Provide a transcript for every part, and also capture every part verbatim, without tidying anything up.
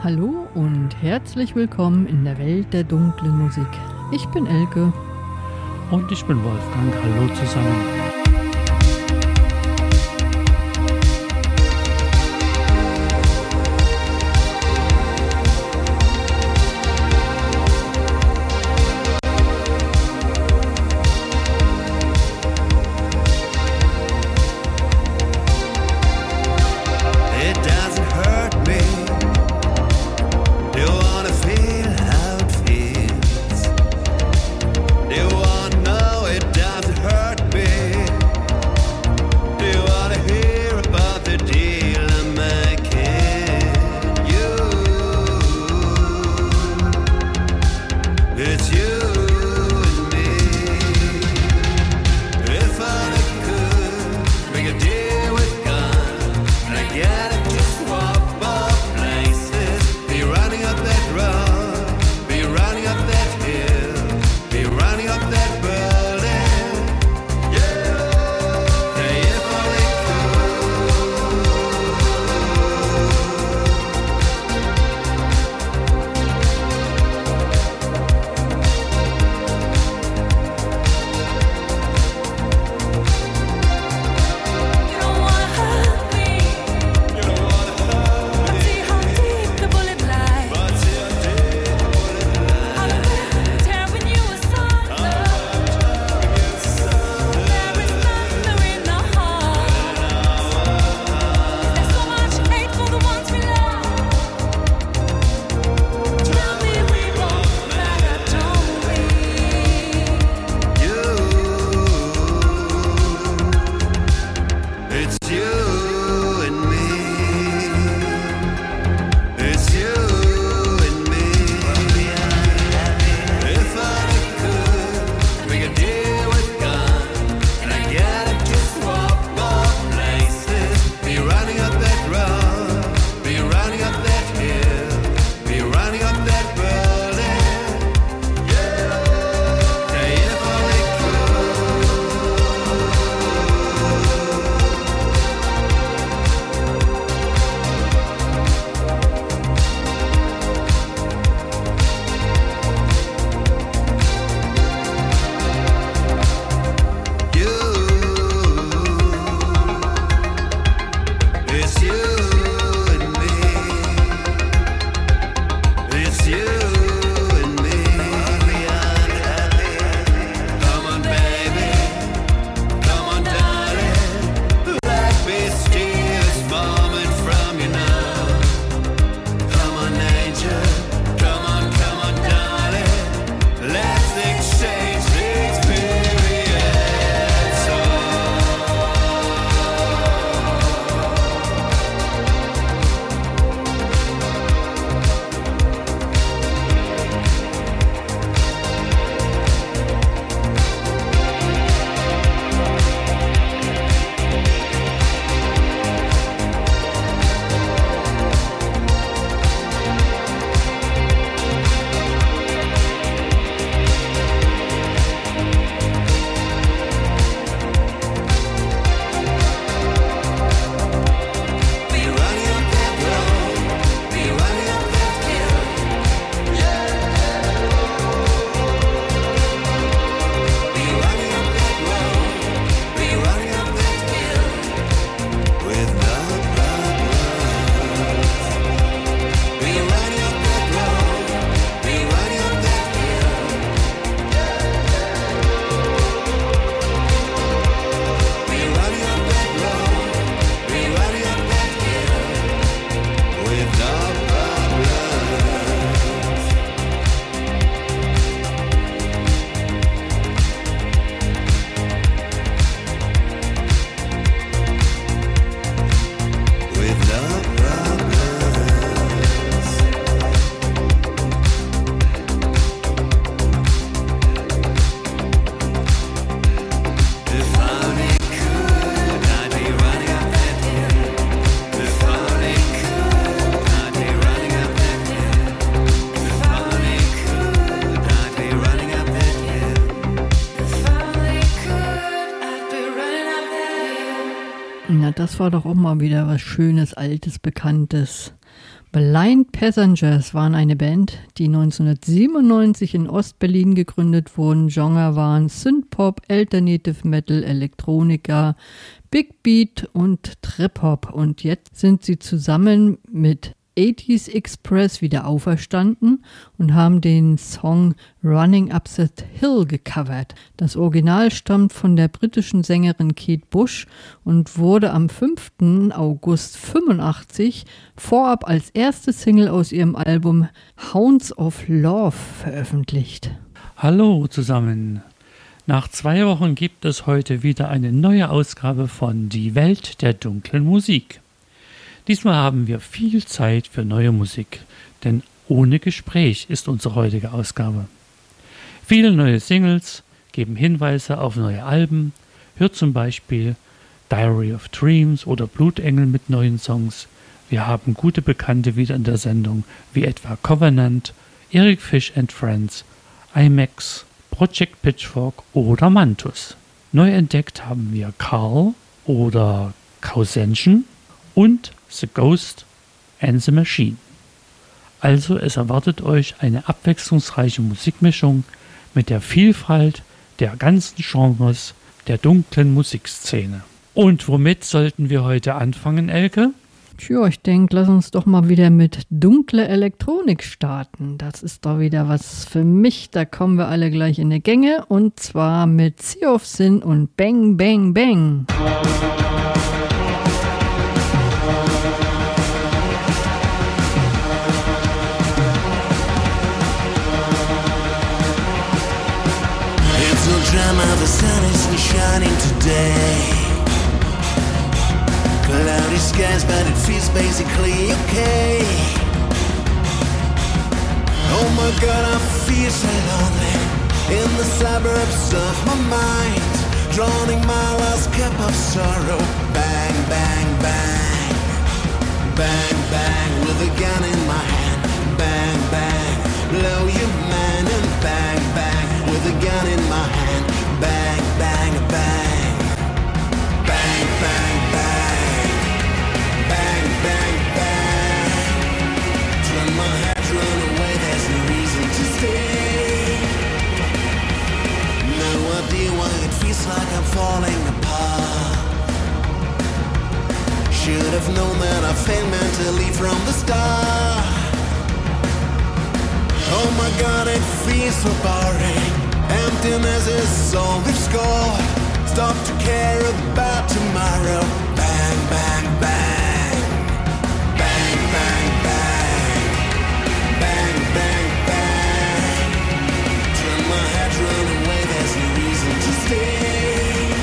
Hallo und herzlich willkommen in der Welt der dunklen Musik. Ich bin Elke. Und ich bin Wolfgang. Hallo zusammen. Na, das war doch auch mal wieder was Schönes, Altes, Bekanntes. Blind Passengers waren eine Band, die neunzehnhundertsiebenundneunzig in Ostberlin gegründet wurden. Genre waren Synthpop, Alternative Metal, Elektronika, Big Beat und Trip-Hop. Und jetzt sind sie zusammen mit achtziger Express wieder auferstanden und haben den Song Running Up That Hill gecovert. Das Original stammt von der britischen Sängerin Kate Bush und wurde am fünften August fünfundachtzig vorab als erste Single aus ihrem Album Hounds of Love veröffentlicht. Hallo zusammen. Nach zwei Wochen gibt es heute wieder eine neue Ausgabe von Die Welt der dunklen Musik. Diesmal haben wir viel Zeit für neue Musik, denn ohne Gespräch ist unsere heutige Ausgabe. Viele neue Singles geben Hinweise auf neue Alben, hört zum Beispiel Diary of Dreams oder Blutengel mit neuen Songs. Wir haben gute Bekannte wieder in der Sendung, wie etwa Covenant, Eric Fish and Friends, IMAX, Project Pitchfork oder Mantus. Neu entdeckt haben wir Carl oder Kausenschen und The Ghost and the Machine. Also es erwartet euch eine abwechslungsreiche Musikmischung mit der Vielfalt der ganzen Genres der dunklen Musikszene. Und womit sollten wir heute anfangen, Elke? Tja, ich denke, lass uns doch mal wieder mit dunkler Elektronik starten. Das ist doch wieder was für mich. Da kommen wir alle gleich in die Gänge. Und zwar mit Sea of Sin und Bang Bang Bang. The sun isn't shining today. Cloudy skies, but it feels basically okay. Oh my God, I feel so lonely in the suburbs of my mind, drowning my last cup of sorrow. Bang, bang, bang, bang, bang, with a gun in my hand. Bang, bang, blow your man and bang, bang, with a gun in my hand. Bang, bang, bang, bang, bang, bang, bang, bang, bang. Turn my head, run away, there's no reason to stay. No idea why it feels like I'm falling apart. Should have known that I failed mentally from the start. Oh my God, it feels so boring. Emptiness is all we've scored. Stop to care about tomorrow. Bang, bang, bang. Bang, bang, bang. Bang, bang, bang. Turn my head, run away, there's no reason to stay.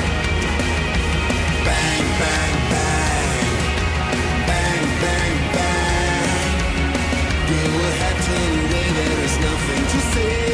Bang, bang, bang. Bang, bang, bang. Go ahead, turn away, there is nothing to say.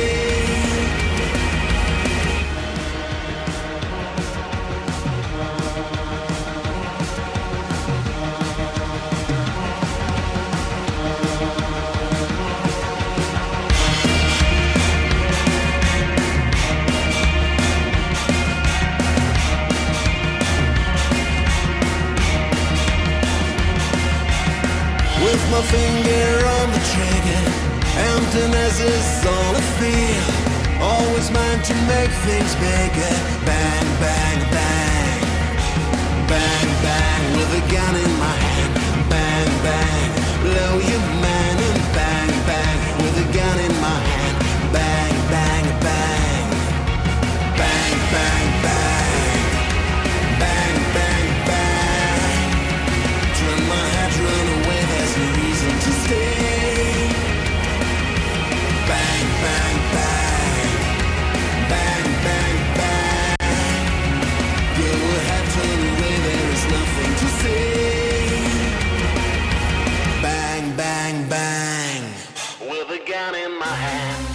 With my finger on the trigger, emptiness is all I feel. Always meant to make things bigger. Bang, bang, bang. Bang, bang, with a gun in my hand. Bang, bang, blow your man and bang, bang, with a gun in my hand. Bang, bang, bang. Bang, bang, bang. Bang, bang, bang. Turn my head, run away, there's no reason to stay. Bang, bang, bang. Bang, bang, bang. Go ahead, turn away, there is nothing to say. Bang, bang, bang. With a gun in my hand.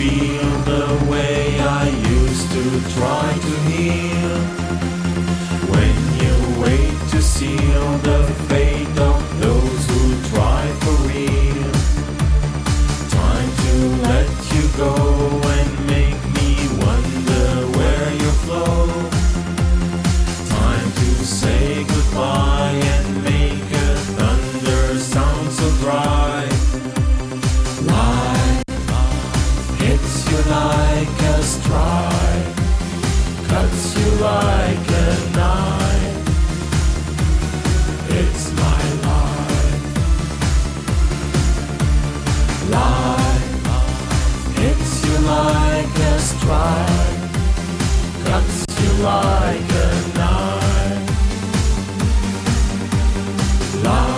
feel the way I used to try to heal. When you wait to seal the fate of those who try for real. Time to let you go and make me wonder where you flow. Time to say goodbye and make a thunder sound so dry. Life hits you like a strike, cuts you like a knife. It's my life. Life hits you like a strike, cuts you like a knife. Life.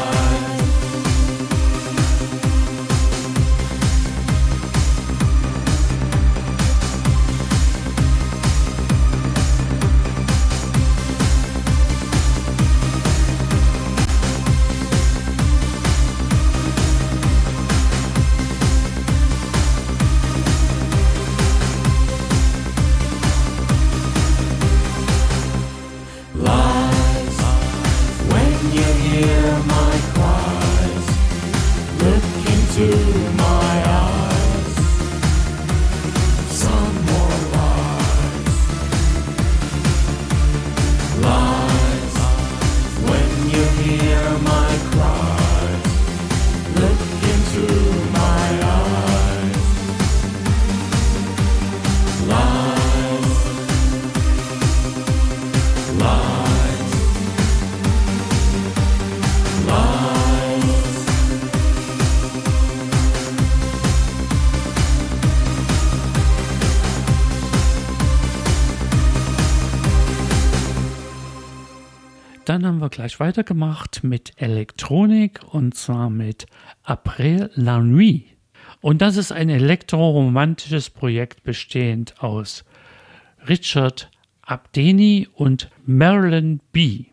Dann haben wir gleich weitergemacht mit Elektronik und zwar mit Après la Nuit. Und das ist ein elektroromantisches Projekt bestehend aus Richard Abdeni und Marilyn B.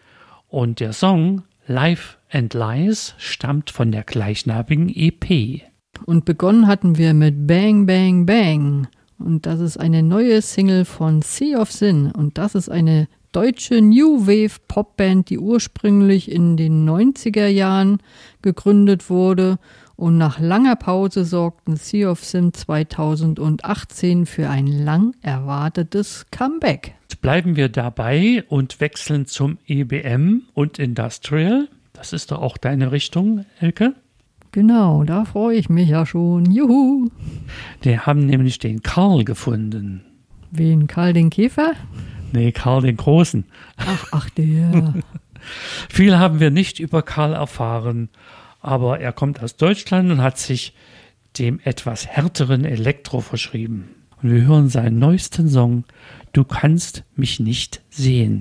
Und der Song Life and Lies stammt von der gleichnamigen E P. Und begonnen hatten wir mit Bang Bang Bang. Und das ist eine neue Single von Sea of Sin. Und das ist eine deutsche New Wave Popband, die ursprünglich in den neunziger Jahren gegründet wurde. Und nach langer Pause sorgten Sea of Sin zweitausendachtzehn für ein lang erwartetes Comeback. Bleiben wir dabei und wechseln zum E B M und Industrial. Das ist doch auch deine Richtung, Elke? Genau, da freue ich mich ja schon. Juhu! Die haben nämlich den Karl gefunden. Wen? Karl den Käfer? Nee, Karl den Großen. Ach, ach der. Viel haben wir nicht über Karl erfahren, aber er kommt aus Deutschland und hat sich dem etwas härteren Elektro verschrieben. Und wir hören seinen neuesten Song, Du kannst mich nicht sehen.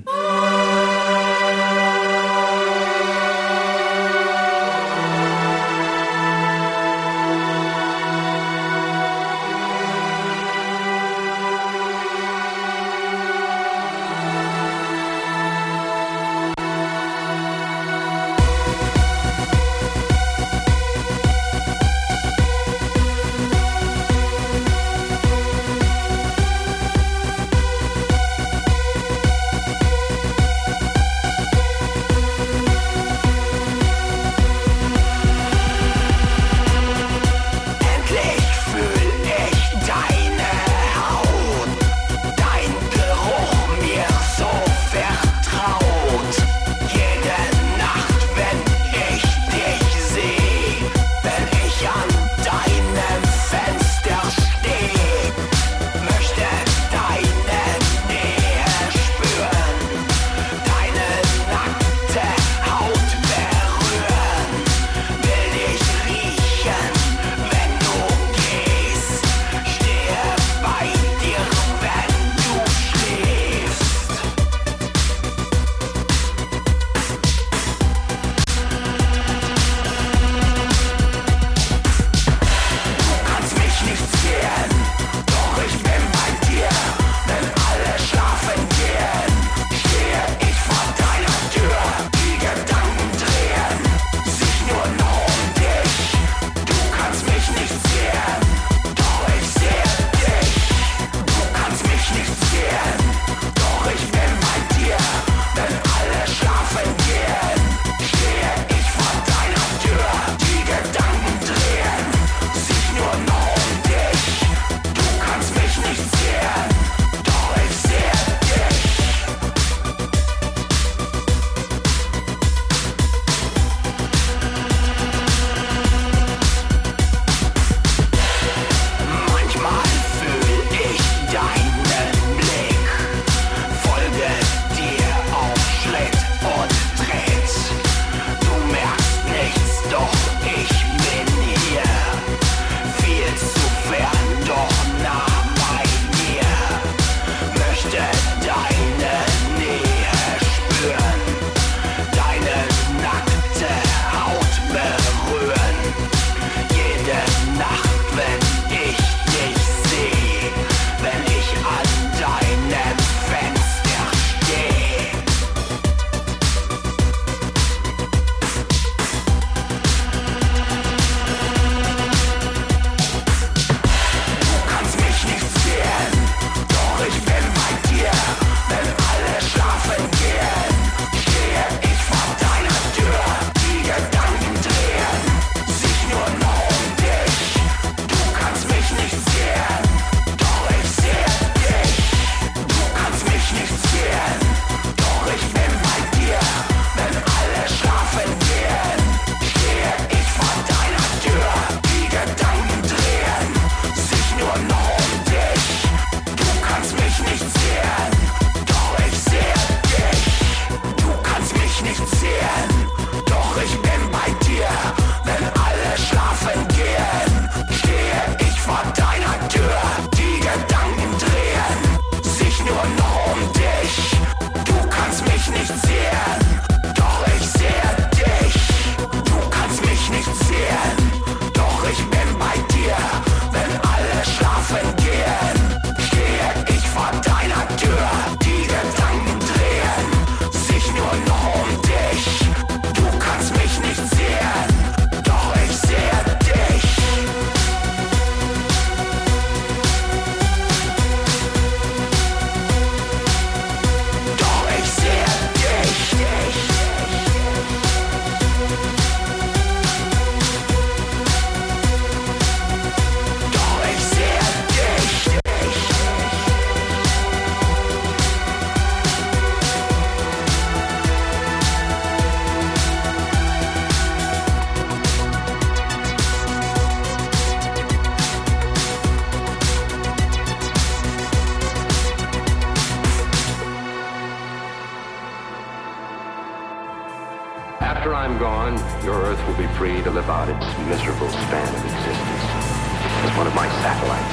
I'm gone, your Earth will be free to live out its miserable span of existence as one of my satellites.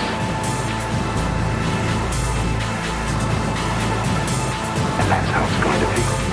And that's how it's going to be.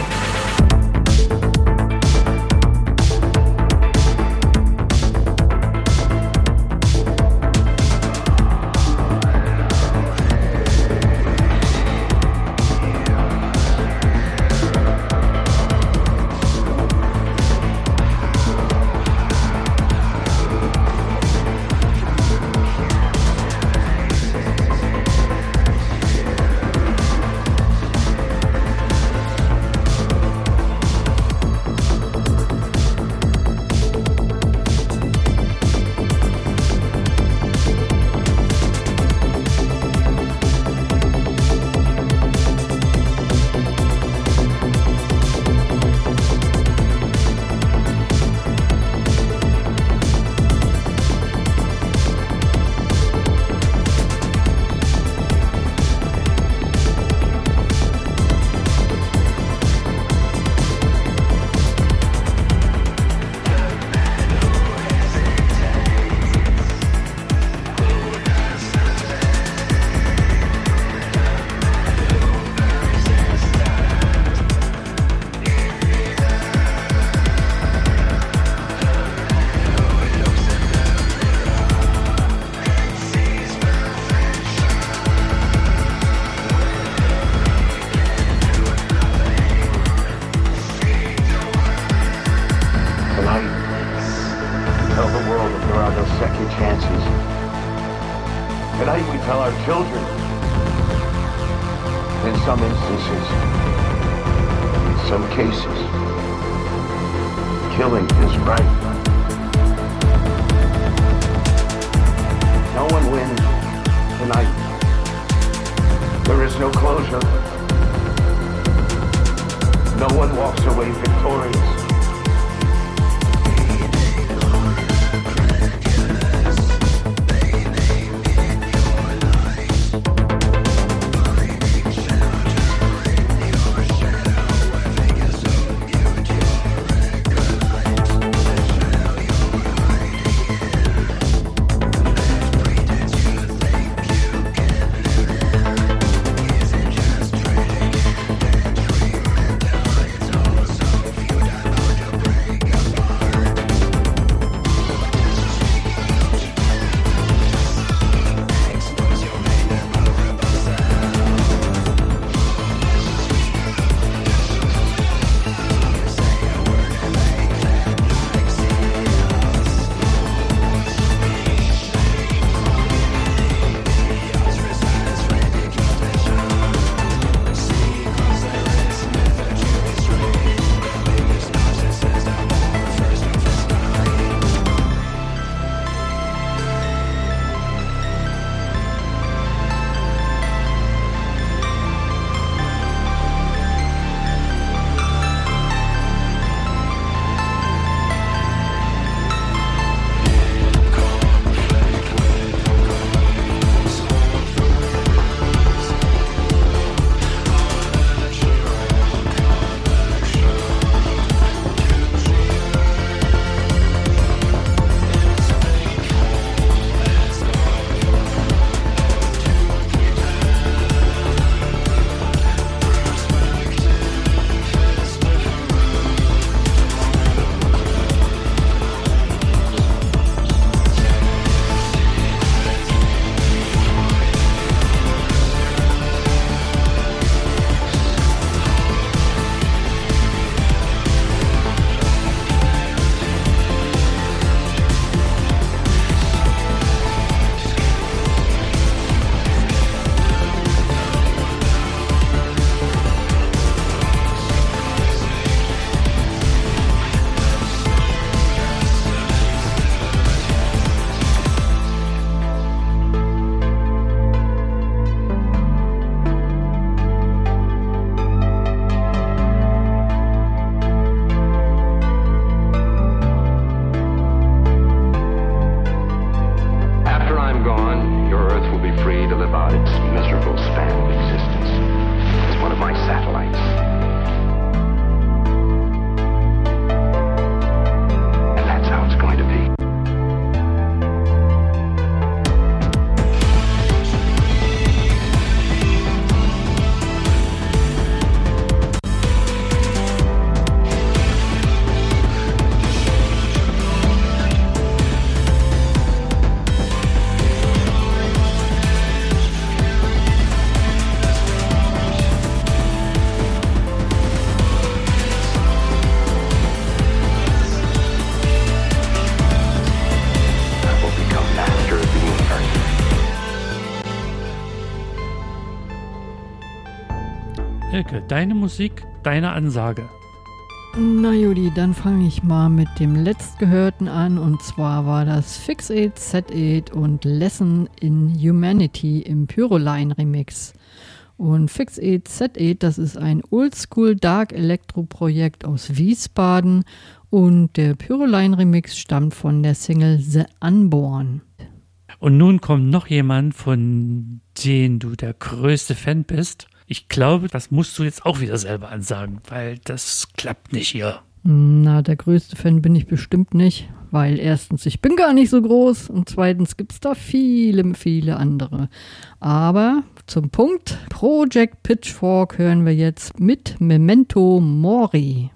Elke, deine Musik, deine Ansage. Na Judy, dann fange ich mal mit dem letztgehörten an, und zwar war das Fix It, Set It und Lesson in Humanity im Pyroline Remix. Und Fix It, Set It, das ist ein Oldschool Dark Electro Projekt aus Wiesbaden, und der Pyroline Remix stammt von der Single The Unborn. Und nun kommt noch jemand, von dem du der größte Fan bist. Ich glaube, das musst du jetzt auch wieder selber ansagen, weil das klappt nicht hier. Na, der größte Fan bin ich bestimmt nicht, weil erstens, ich bin gar nicht so groß, und zweitens gibt es da viele, viele andere. Aber zum Punkt, Project Pitchfork hören wir jetzt mit Memento Mori.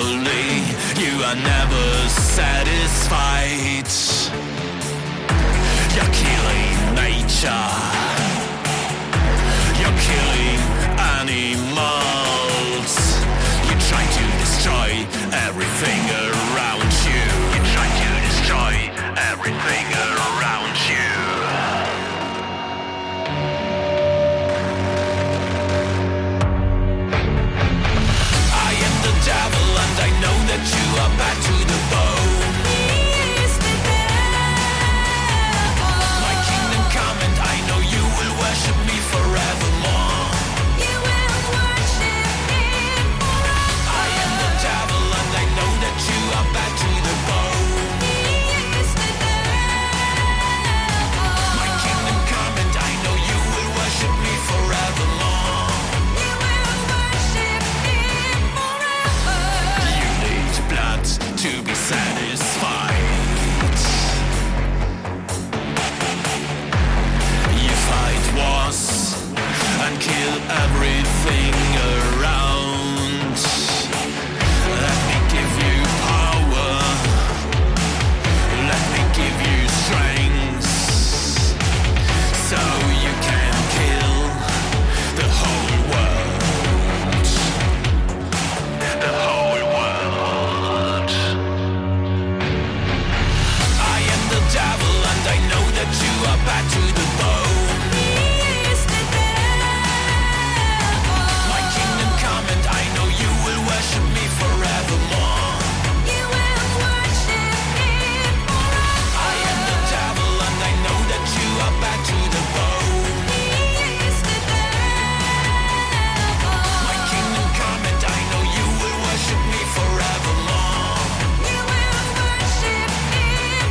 slowly. You are never satisfied. You're killing nature. You're killing animals. You try to destroy everything around you. You try to destroy everything around you. I am the devil and I know that you are bad to the bone. My kingdom come and I know you will worship me forevermore. You will worship me forever. I am the devil and I know that you are bad to the bone. My kingdom come and I know you will worship me forevermore. You will worship me forever. You need blood to be satisfied. You fight wars and kill everything around. Let me give you power. Let me give you strength. So you can kill the whole world. The whole world. I am the devil and I know that you are bad to the bone. My kingdom come and I know you will worship me forevermore. You will worship me forever. I am the devil and I know that you are bad to the bone. My kingdom come and I know you will worship me forevermore. You will worship me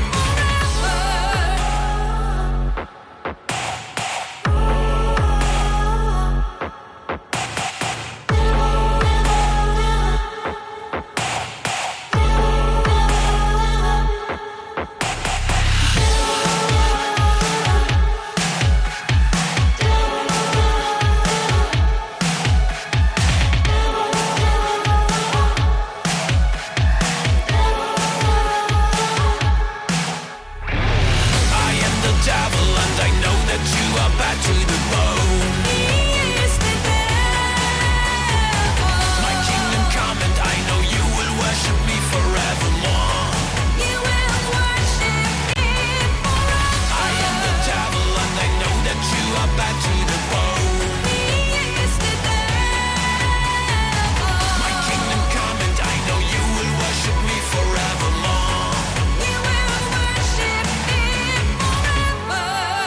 I am the devil and I know that you are bad to the bone. My kingdom come and I know you will worship me forevermore. You will worship me forever. I am the devil and I know that you are bad to the bone. My kingdom come and I know you will worship me forevermore. You will worship me forever.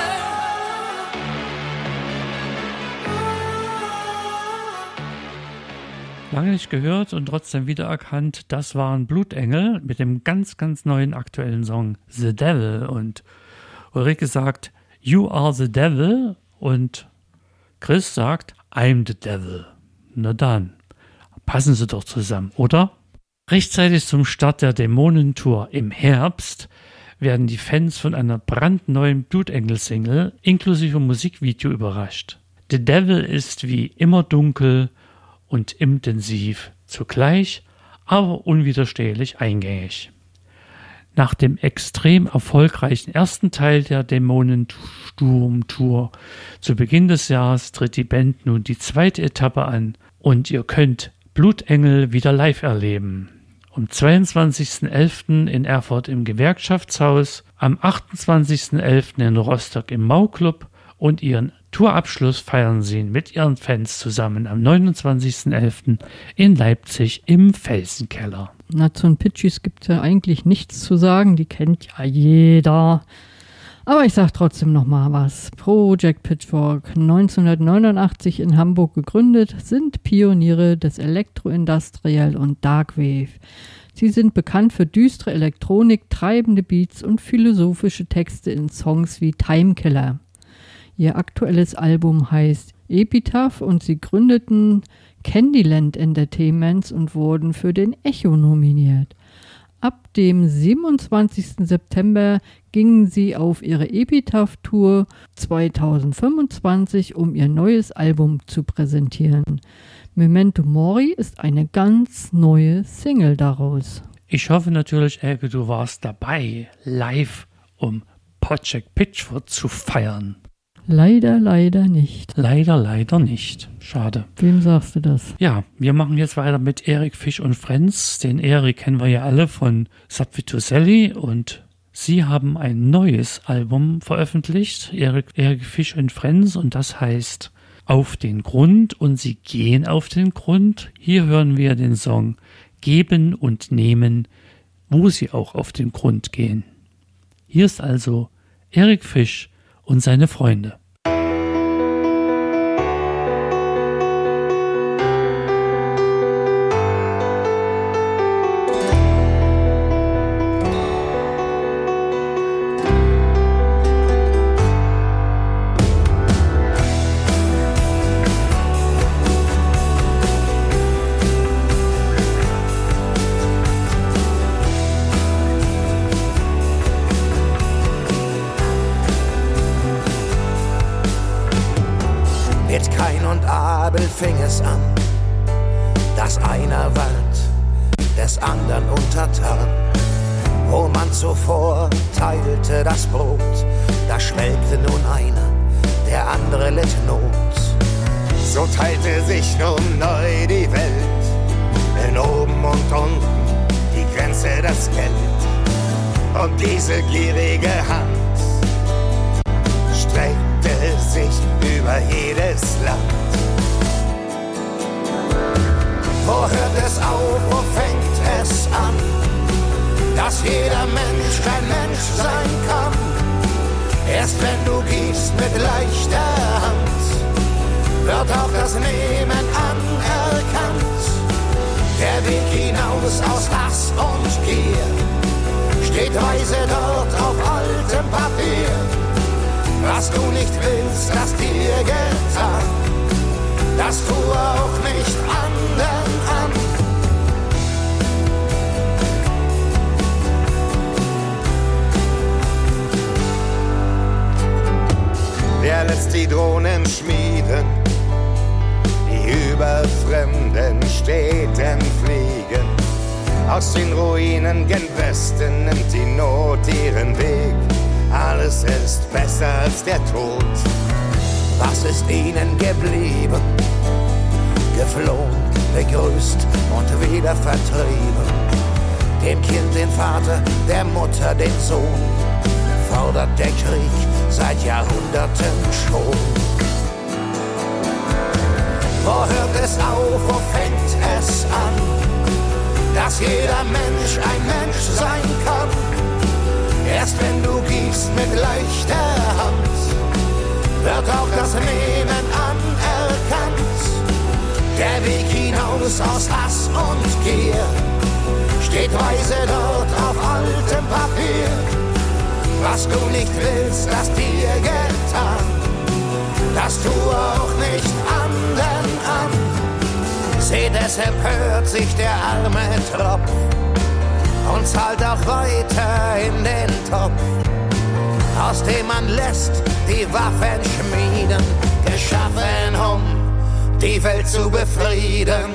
Lange nicht gehört und trotzdem wiedererkannt, das waren Blutengel mit dem ganz, ganz neuen aktuellen Song The Devil. Und Ulrike sagt, You are the Devil, und Chris sagt, I'm the Devil. Na dann, passen sie doch zusammen, oder? Rechtzeitig zum Start der Dämonentour im Herbst werden die Fans von einer brandneuen Blutengel-Single inklusive Musikvideo überrascht. The Devil ist wie immer dunkel und intensiv zugleich, aber unwiderstehlich eingängig. Nach dem extrem erfolgreichen ersten Teil der Dämonensturm-Tour zu Beginn des Jahres tritt die Band nun die zweite Etappe an und ihr könnt Blutengel wieder live erleben. Am zweiundzwanzigsten elften in Erfurt im Gewerkschaftshaus, am achtundzwanzigsten elften in Rostock im Mau-Club und ihren Tourabschluss feiern sie mit ihren Fans zusammen am neunundzwanzigsten elften in Leipzig im Felsenkeller. Na, zu den Pitchies gibt es ja eigentlich nichts zu sagen, die kennt ja jeder. Aber ich sag trotzdem noch mal was. Project Pitchfork, neunzehnhundertneunundachtzig in Hamburg gegründet, sind Pioniere des Elektro-Industrial und Darkwave. Sie sind bekannt für düstere Elektronik, treibende Beats und philosophische Texte in Songs wie Timekiller. Ihr aktuelles Album heißt Epitaph und sie gründeten Candyland Entertainments und wurden für den Echo nominiert. Ab dem siebenundzwanzigsten September gingen sie auf ihre Epitaph-Tour zweitausendfünfundzwanzig, um ihr neues Album zu präsentieren. Memento Mori ist eine ganz neue Single daraus. Ich hoffe natürlich, Elke, du warst dabei, live, um Project Pitchford zu feiern. Leider, leider nicht. Leider, leider nicht. Schade. Wem sagst du das? Ja, wir machen jetzt weiter mit Eric Fish und Friends. Den Eric kennen wir ja alle von Subvituselli und sie haben ein neues Album veröffentlicht, Eric, Eric Fish und Friends, und das heißt Auf den Grund, und sie gehen auf den Grund. Hier hören wir den Song Geben und Nehmen, wo sie auch auf den Grund gehen. Hier ist also Eric Fish und seine Freunde. Mit Kain und Abel fing es an, dass einer ward des andern untertan. Wo man zuvor teilte das Brot, da schwelgte nun einer, der andere litt Not. So teilte sich nun neu die Welt, in oben und unten die Grenze das Geld. Und diese gierige Hand streckte sich über jedes Land. Wo hört es auf, wo fängt es an, dass jeder Mensch kein Mensch sein kann? Erst wenn du gibst mit leichter Hand, wird auch das Nehmen anerkannt. Der Weg hinaus aus Hass und Gier steht weise dort auf altem Papier. Was du nicht willst, das dir getan, das tue auch nicht anderen an. Wer lässt die Drohnen schmieden, die über fremden Städten fliegen? Aus den Ruinen gen Westen nimmt die Not ihren Weg. Alles ist besser als der Tod. Was ist ihnen geblieben? Geflohen, begrüßt und wieder vertrieben. Dem Kind den Vater, der Mutter den Sohn, fordert der Krieg seit Jahrhunderten schon. Wo hört es auf, wo fängt es an, dass jeder Mensch ein Mensch sein kann? Erst wenn du gibst mit leichter Hand, wird auch das Nehmen anerkannt. Der Weg hinaus aus Hass und Gier steht weise dort auf altem Papier. Was du nicht willst, das dir getan, das tue auch nicht anderen an. Seht, es empört sich der arme Tropf und zahlt auch weiter in den Topf, aus dem man lässt die Waffen schmieden, geschaffen, um die Welt zu befrieden.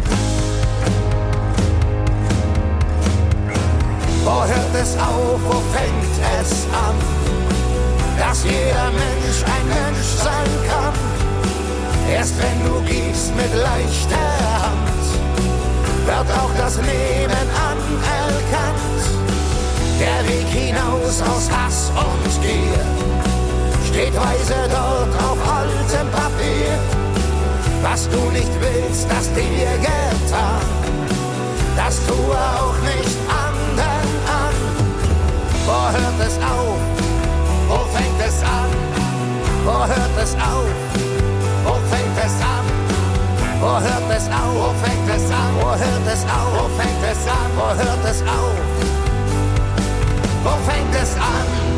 Wo hört es auf, wo fängt es an, dass jeder Mensch ein Mensch sein kann? Erst wenn du gibst mit leichter Hand, wird auch das Nehmen anerkannt. Der Weg hinaus aus Hass und Gier steht weise dort auf altem Papier. Was du nicht willst, das dir getan, das tue auch nicht anderen an. Wo hört es auf? Wo fängt es an? Wo hört es auf? Wo fängt es an? Wo hört es auf? Wo fängt es an? Wo hört es auf? Wo fängt es an? Wo hört es auf? Wo fängt es an?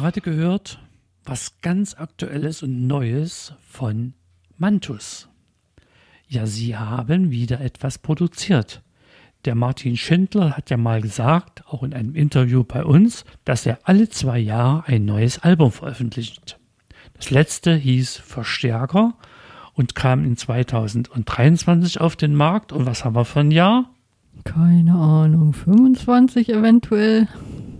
gerade gehört, was ganz Aktuelles und Neues von Mantus. Ja, sie haben wieder etwas produziert. Der Martin Schindler hat ja mal gesagt, auch in einem Interview bei uns, dass er alle zwei Jahre ein neues Album veröffentlicht. Das letzte hieß Verstärker und kam in zweitausenddreiundzwanzig auf den Markt. Und was haben wir für ein Jahr? Keine Ahnung, fünfundzwanzig eventuell.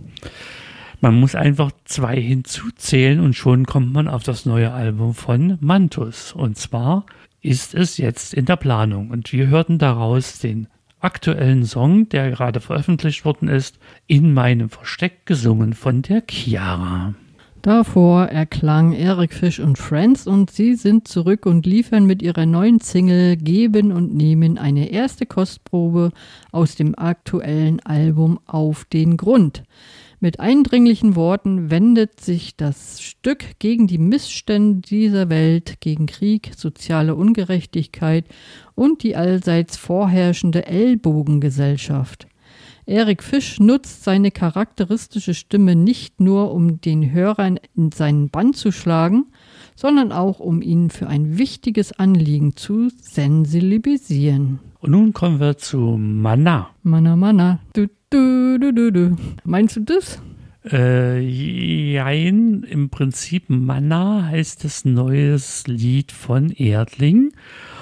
Man muss einfach zwei hinzuzählen und schon kommt man auf das neue Album von Mantus. Und zwar ist es jetzt in der Planung. Und wir hörten daraus den aktuellen Song, der gerade veröffentlicht worden ist, In meinem Versteck, gesungen von der Chiara. Davor erklang Eric Fish und Friends und sie sind zurück und liefern mit ihrer neuen Single Geben und Nehmen eine erste Kostprobe aus dem aktuellen Album Auf den Grund. Mit eindringlichen Worten wendet sich das Stück gegen die Missstände dieser Welt, gegen Krieg, soziale Ungerechtigkeit und die allseits vorherrschende Ellbogengesellschaft. Eric Fish nutzt seine charakteristische Stimme nicht nur, um den Hörern in seinen Bann zu schlagen, sondern auch, um ihn für ein wichtiges Anliegen zu sensibilisieren. Und nun kommen wir zu Mana. Mana, Mana. Du, du, du, du, du. Meinst du das? Äh, jein, im Prinzip Mana heißt das neues Lied von Erdling.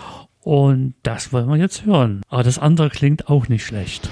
Und das wollen wir jetzt hören. Aber das andere klingt auch nicht schlecht.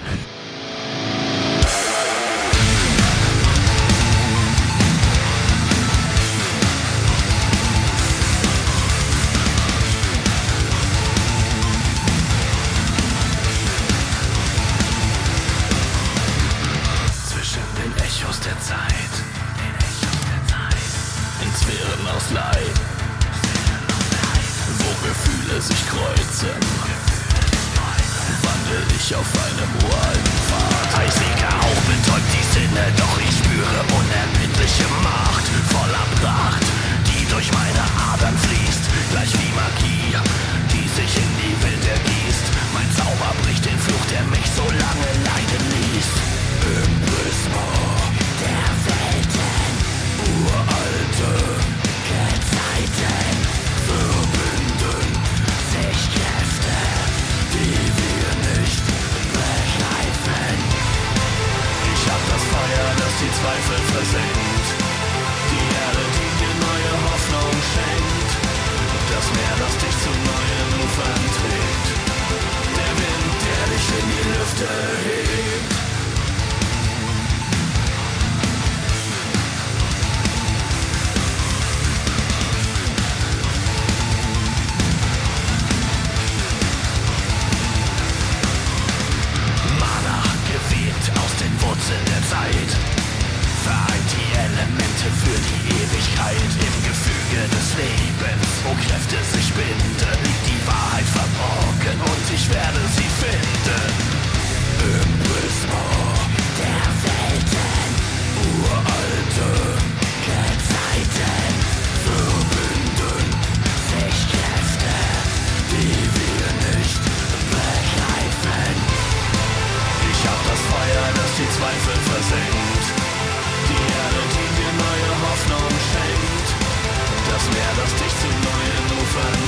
Das Meer, das dich zu neuen Ufern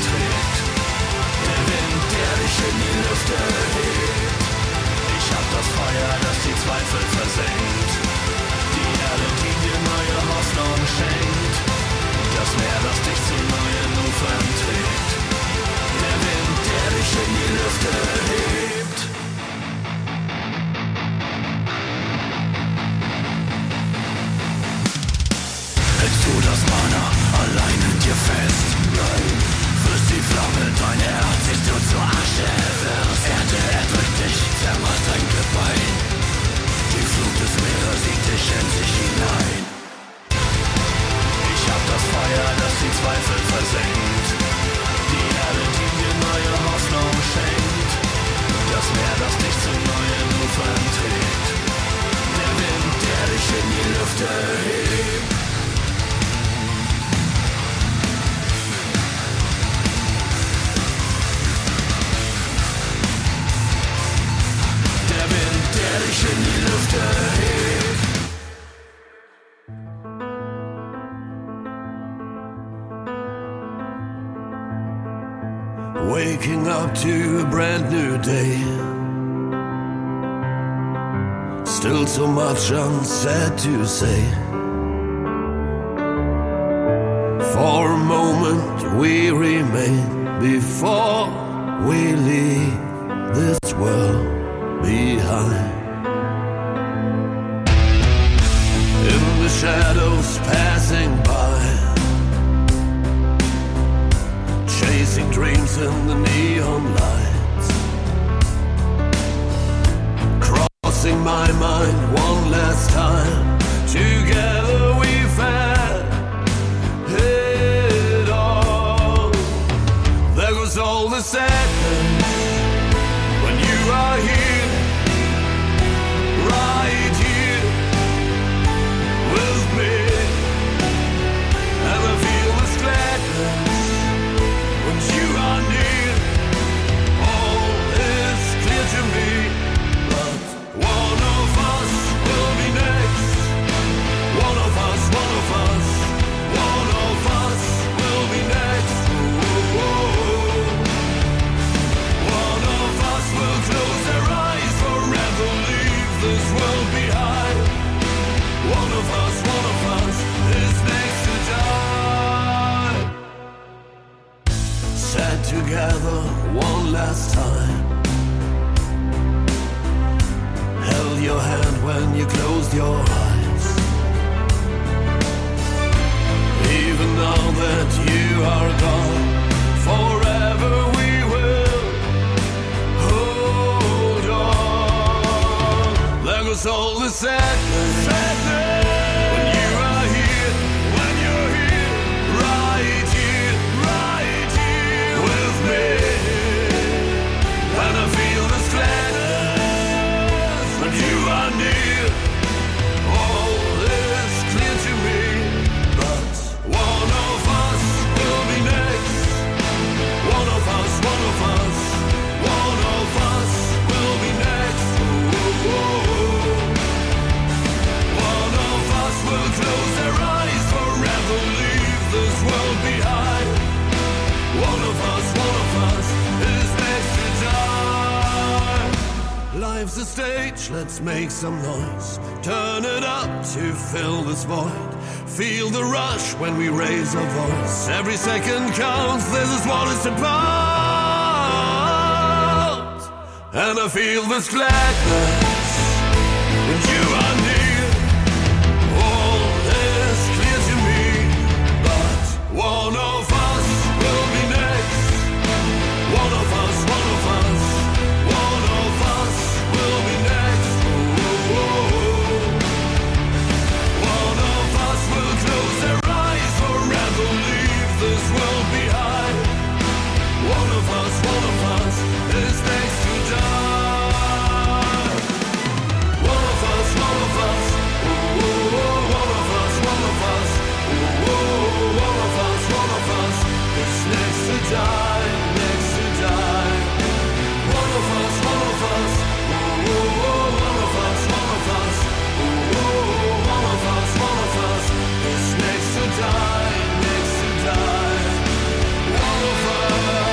Waking up to a brand new day. Still so much unsaid to say. For a moment we remain before we leave this world behind. In the shadows passing by, chasing dreams in the neon lights, crossing my mind one last time. Together we've had it all. There goes all the sadness when you are here, right here with me, and I feel this gladness when you are near. All is clear to me, but one of us will be next. One of us, one of us, one of us will be next. Ooh. One of us will close their eyes, forever leave this world behind. One of us, one of us is next to die. Sat together one last time, held your hand when you closed your eyes. Even now that you are gone, forever we will hold on. There goes all the sadness, sadness when you are here, when you're here, right here, right here with me. And I feel this gladness when you are near. All is clear to me, but one of us will be next. One of us, one of us, one of us will be next. Ooh. One of us will close their eyes, forever leave this world behind. One of us, one of us is next to die. Life's a stage, let's make some noise. Turn it up to fill this void. Feel the rush when we raise our voice. Every second counts, this is what it's about. And I feel this gladness when you are near. All is clear to me, but one of us will be next. One of us, one of us, one of us will be next. Ooh. One of us will close their eyes, forever leave this world behind. One of us, one of us is next to die. One of us, one of us, ooh, one of us, one of us, ooh, one of us, one of us is next to die, next to die. One of us, one of us, ooh, one of us, one of us, ooh, one of us, one of us is next to die, next to die. One of us.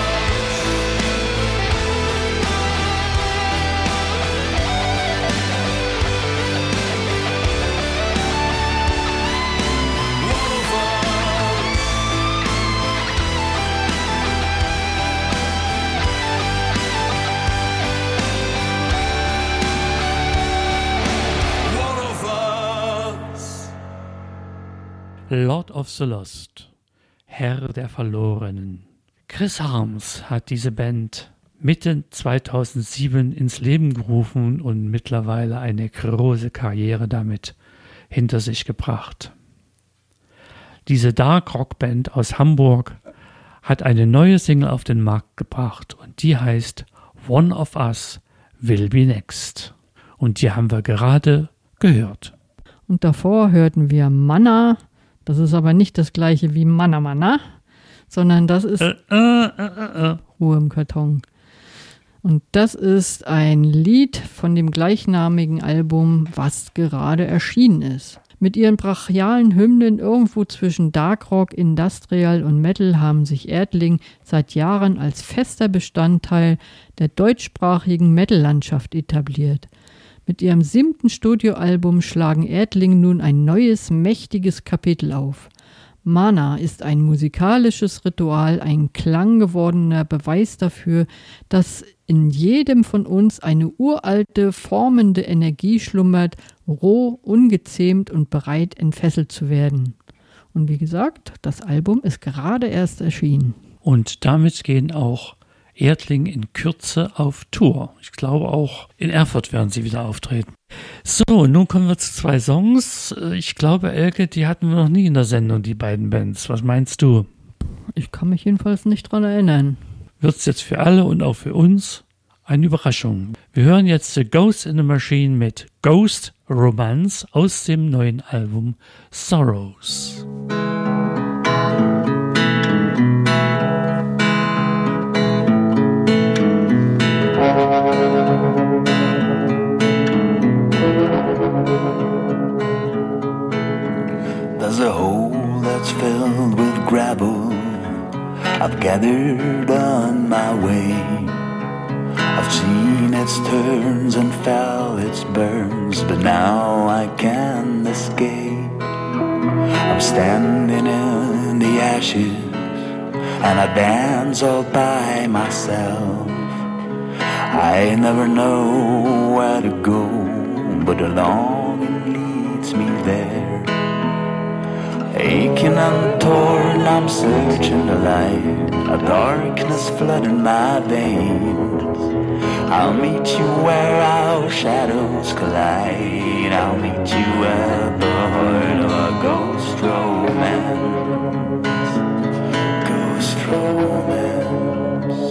Lord of the Lost, Herr der Verlorenen. Chris Harms hat diese Band Mitte zweitausendsieben ins Leben gerufen und mittlerweile eine große Karriere damit hinter sich gebracht. Diese Dark-Rock-Band aus Hamburg hat eine neue Single auf den Markt gebracht und die heißt One of Us Will Be Next. Und die haben wir gerade gehört. Und davor hörten wir Manna. Das ist aber nicht das gleiche wie Manna Manna, sondern das ist äh, äh, äh, äh. Ruhe im Karton. Und das ist ein Lied von dem gleichnamigen Album, was gerade erschienen ist. Mit ihren brachialen Hymnen irgendwo zwischen Darkrock, Industrial und Metal haben sich Erdling seit Jahren als fester Bestandteil der deutschsprachigen Metal-Landschaft etabliert. Mit ihrem siebten Studioalbum schlagen Erdling nun ein neues, mächtiges Kapitel auf. Mana ist ein musikalisches Ritual, ein klanggewordener Beweis dafür, dass in jedem von uns eine uralte, formende Energie schlummert, roh, ungezähmt und bereit, entfesselt zu werden. Und wie gesagt, das Album ist gerade erst erschienen. Und damit gehen auch Erdling in Kürze auf Tour. Ich glaube auch in Erfurt werden sie wieder auftreten. So, nun kommen wir zu zwei Songs. Ich glaube, Elke, die hatten wir noch nie in der Sendung, die beiden Bands. Was meinst du? Ich kann mich jedenfalls nicht dran erinnern. Wird's jetzt für alle und auch für uns eine Überraschung. Wir hören jetzt The Ghost in the Machine mit Ghost Romance aus dem neuen Album Sorrows. There's a hole that's filled with gravel I've gathered on my way. I've seen its turns and felt its burns, but now I can't escape. I'm standing in the ashes and I dance all by myself. I never know where to go, but the longing leads me there. Aching and torn, I'm searching the light, a darkness flooding my veins. I'll meet you where our shadows collide. I'll meet you at the heart of a ghost romance. Ghost romance.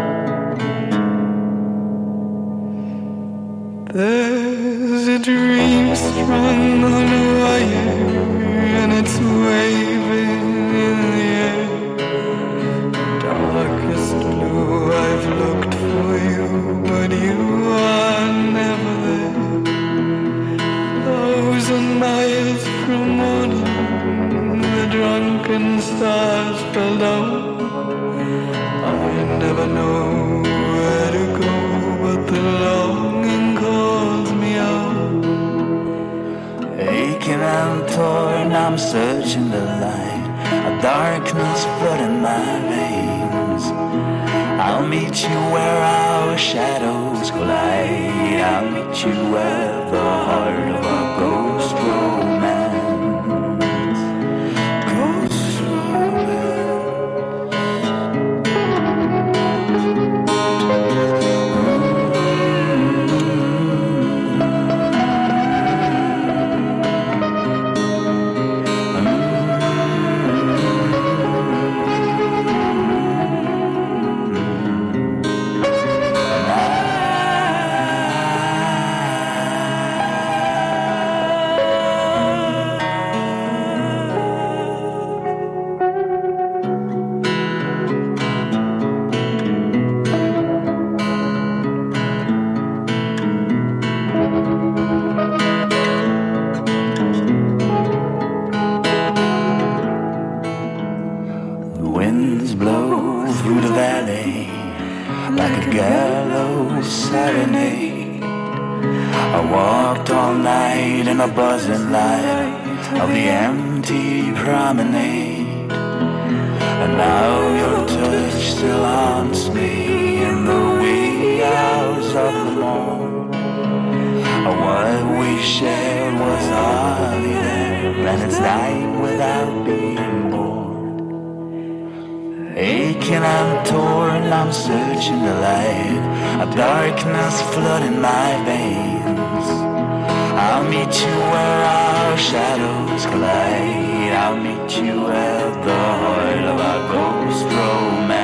There's a dream strung on a wire, and it's waving in the air. Darkest blue, I've looked for you, but you are never there. Thousand miles from morning, the drunken stars fell down. I never know where to go, but the longing calls me out. Aching and torn, I'm searching the light, a darkness flooding my veins. I'll meet you where our shadows collide. I'll meet you at the heart of a ghost romance. Ghost romance. A buzzing light of the empty promenade, and now your touch still haunts me in the wee hours of the morn. What we shared was hardly there, and it's night without being born. Aching and torn, I'm searching the light, a darkness flooding my veins. I'll meet you where our shadows collide. I'll meet you at the heart of our ghost romance.